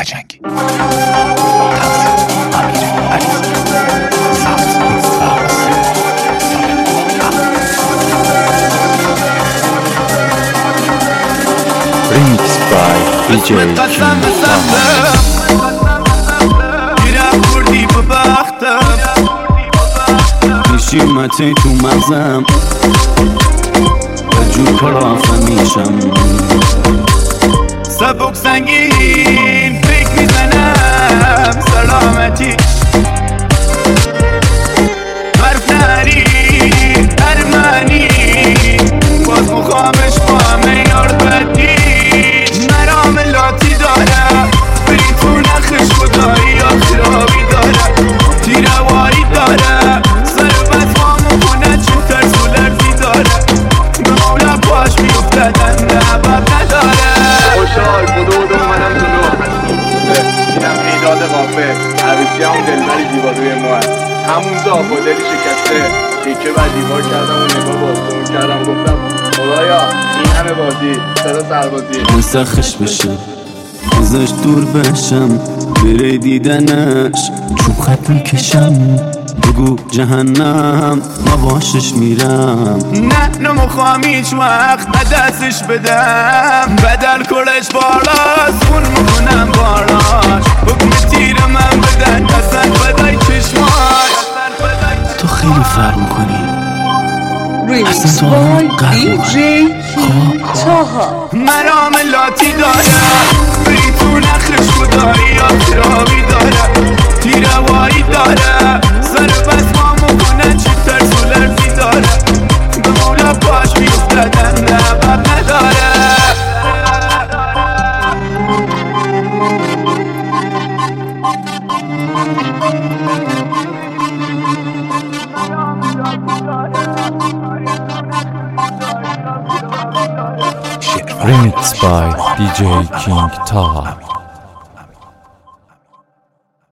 لجنگی. امیر علی Remix by DJ King گیرم بردی به بختم نشیمتی تو مغزم به جور کلافه میشم سبک سنگین فکر میزنم سلامتی حرف نری ارمنی باز مخامش با همه یار بدی مرام لاتی داره بری تو نخش خدایی یا خرابی داره تیروایی داره سر بزمامو کنه چون ترس و لرزی داره به مولا باش میفتدن نبب نداره خوشحال بودو منم جلو اینم ایداد غافه عروسی همون دلبری دیواروی ما هست همونجا با دلی شکسته تیکه بر دیوار کردم و نگاه باستون کردم گفتم خدایا این همه بازی صدا سربازی مسخش بشه ازش دور بشم بره دیدنش چون خط میکشم بگو جهنم ما باشش میرم نه نمیخوام هیچ وقت دستش بدم بدل کلش بالاست خون میکنم بالاش حکم تیر من بدن اصلا بدای چشماش تو خیلی فرق میکنی Remix by DJ King Taha. مرام لاتی داره بری تو نخش خدایی یا خرابی داره تیروایی داره سر بزمامو کنه چی ترس و لرزی داره به مولا باش میفتدن نبب نداره Remix by DJ King Taha.